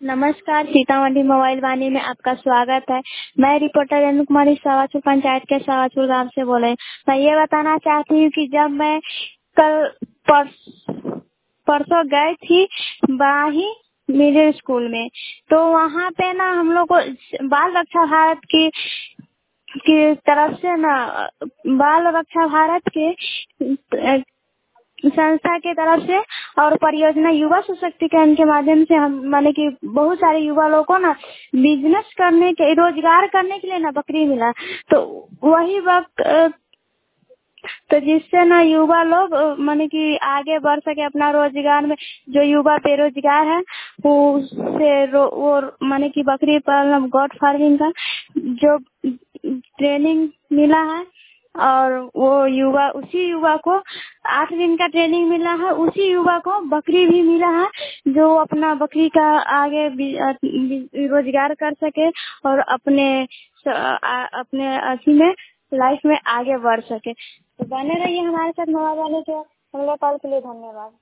नमस्कार, सीतामढ़ी मोबाइल वाणी में आपका स्वागत है। मैं रिपोर्टर रेणु कुमारी सवाचुर पंचायत के सवाचुर गांव से बोल रही हूँ। मैं ये बताना चाहती हूँ कि जब मैं कल परसों गई थी बाही मिडिल स्कूल में, तो वहाँ पे ना हम लोग को बाल रक्षा भारत की तरफ से ना बाल रक्षा भारत के संस्था के तरफ से और परियोजना युवा सशक्तिकरण के माध्यम से हम माने कि बहुत सारे युवा लोगों को ना बिजनेस करने के रोजगार करने के लिए ना बकरी मिला। तो वही वक्त तो जिससे ना युवा लोग माने कि आगे बढ़ सके अपना रोजगार में। जो युवा बेरोजगार है वो उससे वो माने कि बकरी पालन गॉट फार्मिंग का जो ट्रेनिंग मिला है और वो उसी युवा को 8 दिन का ट्रेनिंग मिला है। उसी युवा को बकरी भी मिला है जो अपना बकरी का आगे रोजगार कर सके और अपने अथी में लाइफ में आगे बढ़ सके। तो बने रहिए हमारे साथ मोबाइल वाले के। अगले कॉल के लिए धन्यवाद।